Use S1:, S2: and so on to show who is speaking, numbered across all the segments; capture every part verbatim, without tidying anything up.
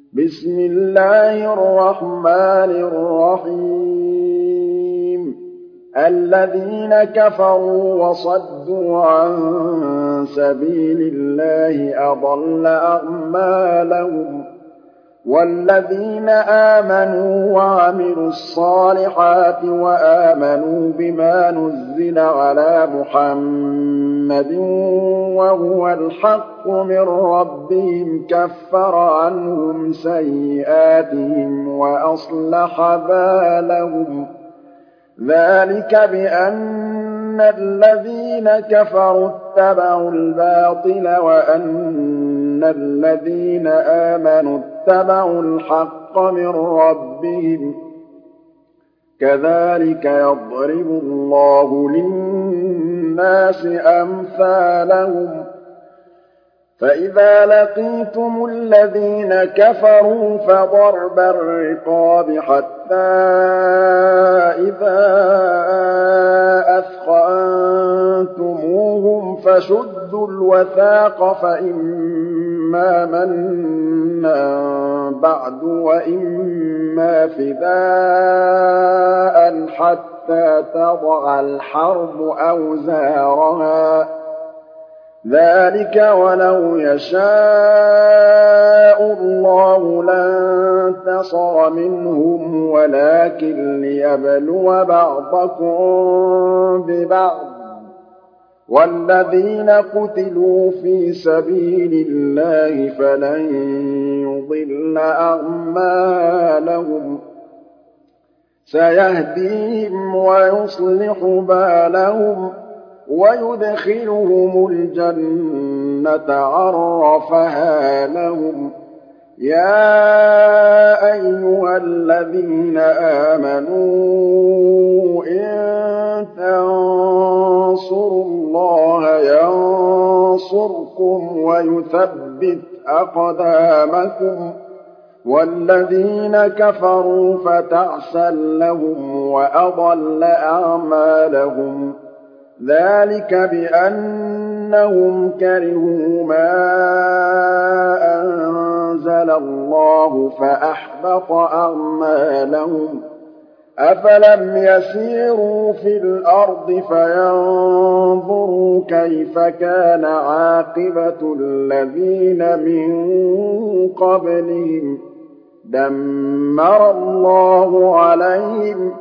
S1: بسم الله الرحمن الرحيم الذين كفروا وصدوا عن سبيل الله أضل أعمالهم والذين آمنوا وعملوا الصالحات وآمنوا بما نزل على محمد وهو الحق من ربهم كفر عنهم سيئاتهم وأصلح بالهم ذلك بأن الذين كفروا اتبعوا الباطل وأن الذين آمنوا اتبعوا الحق من ربهم كذلك يضرب الله للناس أمثالهم فإذا لقيتم الذين كفروا فضرب الرقاب حتى إذا أثخنتموهم فشدوا الوثاق فإما منا بعد وإما فداء حتى تضع الحرب أوزارها ذلك ولو يشاء الله لانتصر منهم ولكن ليبلو بعضكم ببعض والذين قتلوا في سبيل الله فلن يضل أعمالهم سيهديهم ويصلح بالهم ويدخلهم الجنة عرفها لهم يا أيها الذين آمنوا إن تنصروا الله ينصركم ويثبت أقدامكم والذين كفروا فتعسا لهم وأضل أعمالهم ذلك بأنهم كرهوا ما أنزل الله فأحبط أعمالهم أفلم يسيروا في الأرض فينظروا كيف كان عاقبة الذين من قبلهم دمر الله عليهم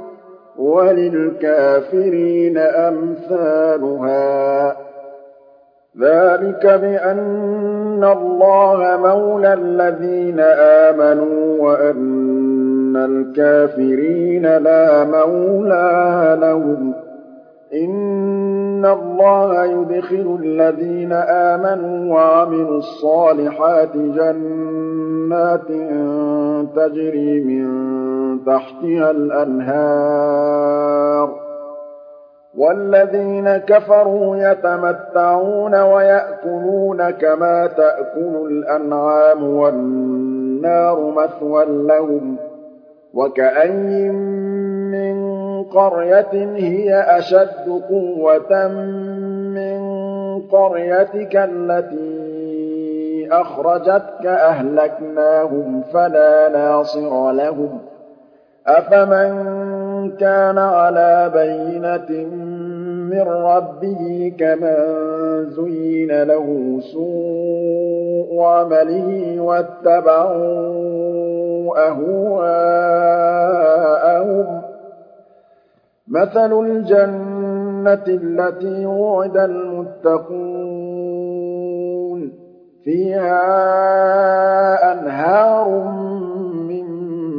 S1: وللكافرين أمثالها ذلك بأن الله مولى الذين آمنوا وأن الكافرين لا مولى لهم إن الله يدخل الذين آمنوا وعملوا الصالحات جنات تجري من تحتها الأنهار والذين كفروا يتمتعون ويأكلون كما تأكل الأنعام والنار مثوى لهم وكأين من قرية هي أشد قوة من قريتك التي أخرجتك أهلكناهم فلا ناصر لهم أفمن كان على بينة من ربه كمن زين له سوء عمله واتبعوا أهواءهم مثل الجنة التي وعد المتقون فيها أنهار من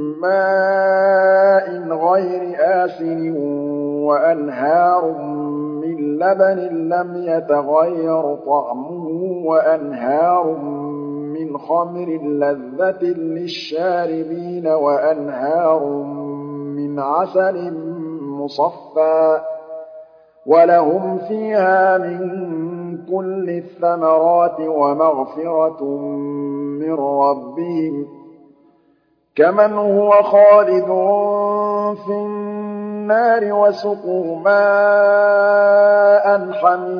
S1: ماء غير آسن وأنهار من لبن لم يتغير طعمه وأنهار من خمر لذة للشاربين وأنهار من عسل مصفى ولهم فيها من كل الثمرات ومغفرة من ربهم كمن هو خالد في النار وسقوا ماء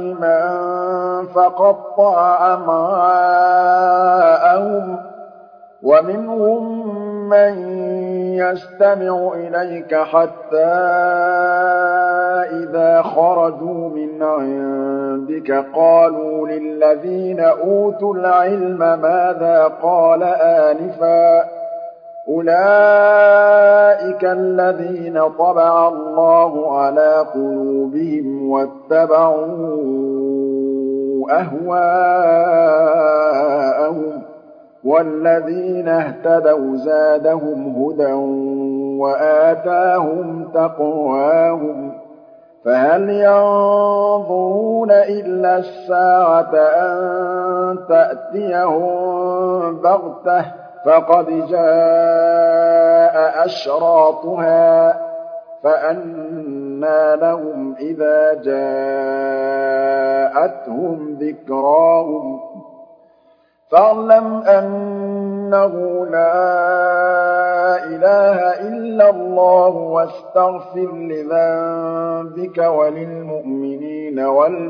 S1: حميما فقطع أمعاءهم ومنهم من يستمع إليك حتى إذا خرجوا من عندك قالوا للذين أوتوا العلم ماذا قال آنفا أولئك الذين طبع الله على قلوبهم واتبعوا أهواءهم والذين اهتدوا زادهم هدى وآتاهم تقواهم فهل ينظرون إلا الساعة أن تأتيهم بغتة فقد جاء أشراطها فأنى لهم إذا جاءتهم ذكراهم فاعلم أنه لا إله إلا الله واستغفر لذنبك وللمؤمنين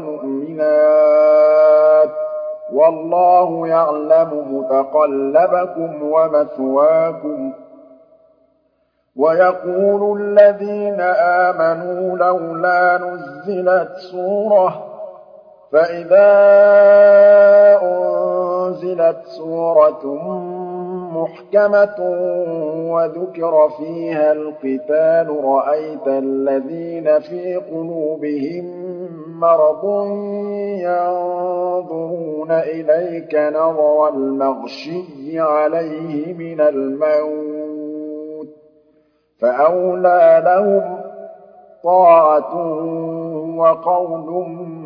S1: والمؤمنات والله يعلم متقلبكم ومثواكم ويقول الذين آمنوا لولا نزلت سورة فإذا أنزلت سورة محكمة وذكر فيها القتال رأيت الذين في قلوبهم مرض ينظرون إليك نظر المغشي عليه من الموت فأولى لهم طاعة وقول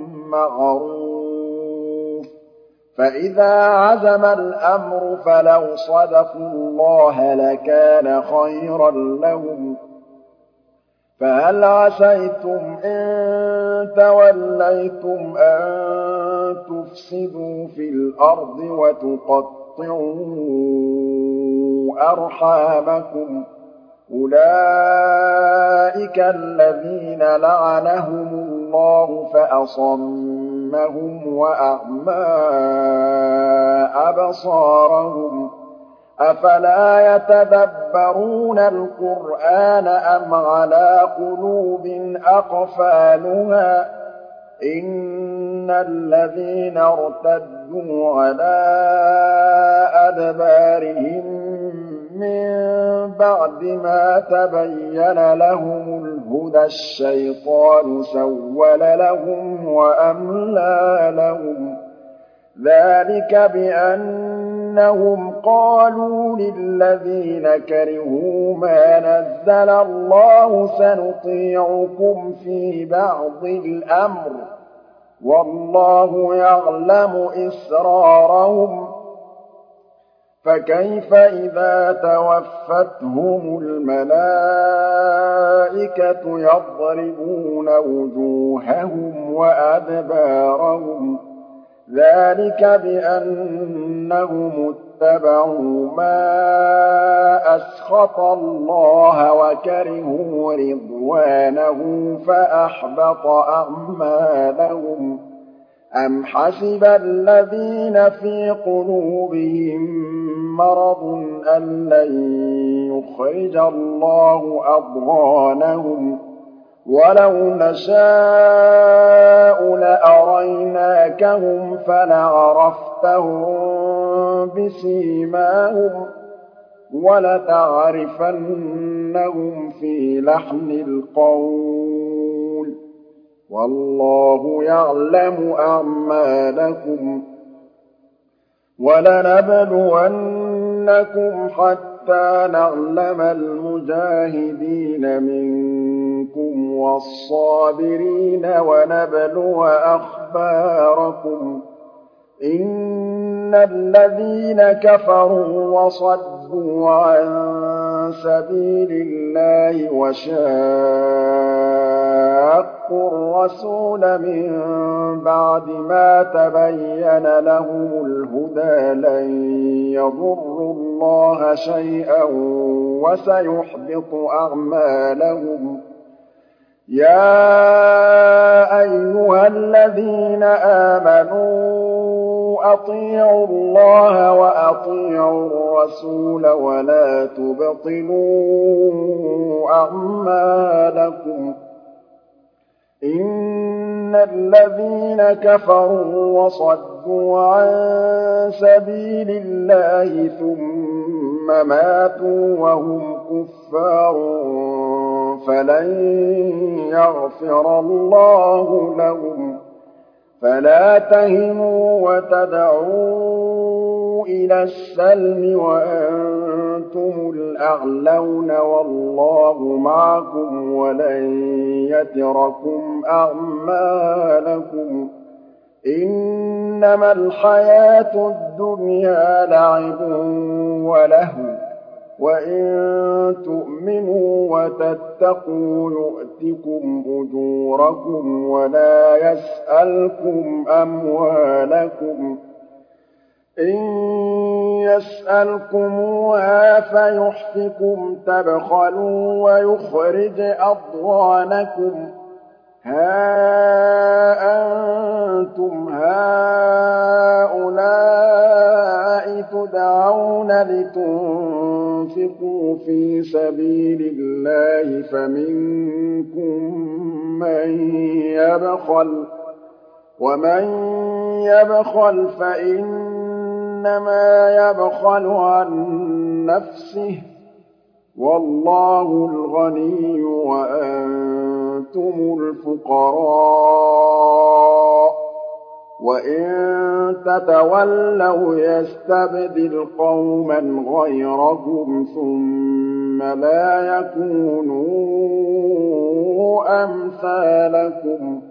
S1: معروف فإذا عزم الأمر فلو صدقوا الله لكان خيرا لهم فهل عسيتم إن توليتم أن تفسدوا في الأرض وتقطعوا أرحامكم أولئك الذين لعنهم الله فأصمهم وأعمى أبصارهم أفلا يتدبرون القرآن أم على قلوب أقفالها إن الذين ارتدوا على أدبارهم من بعد ما تبين لهم الهدى الشيطان سول لهم وأملى لهم ذلك بأنهم قالوا للذين كرهوا ما نزل الله سنطيعكم في بعض الأمر والله يعلم إسرارهم فكيف إذا توفتهم الملائكة يضربون وجوههم وأدبارهم ذلك بأنهم اتبعوا ما أسخط الله وكرهوا رضوانه فأحبط أعمالهم أم حسب الذين في قلوبهم مرض أن لن يخرج الله أضغانهم ولو نشاء لأريناكهم فلعرفتهم بسيماهم ولتعرفنهم في لحن القول والله يعلم أعمالكم ولنبلونكم حتى نعلم المجاهدين منكم والصابرين ونبلو أخباركم إن الذين كفروا وصدوا عن سبيل الله وشاقوا الرسول من بعد ما تبين لهم الهدى لن يضروا الله شيئا وسيحبط أعمالهم يا أيها الذين آمنوا أطيعوا الله وأطيعوا وأطيعوا الرسول ولا تبطلوا أعمالكم إن الذين كفروا وصدوا عن سبيل الله ثم ماتوا وهم كفار فلن يغفر الله لهم فلا تهنوا وتدعوا إلى السلم وأنتم الأعلون والله معكم ولن يتركم أعمالكم إنما الحياة الدنيا لعب ولهو وإن تؤمنوا وتتقوا يؤتكم أجوركم ولا يسألكم أموالكم إن يسألكموها فيحفكم تبخلوا ويخرج أضغانكم ها أنتم هؤلاء تدعون لتنفقوا في سبيل الله فمنكم من يبخل ومن يبخل فإنما يبخل عن نفسه والله الغني وأنتم الفقراء وإن تتولوا يستبدل قوما غيركم ثم لا يكونوا أمثالكم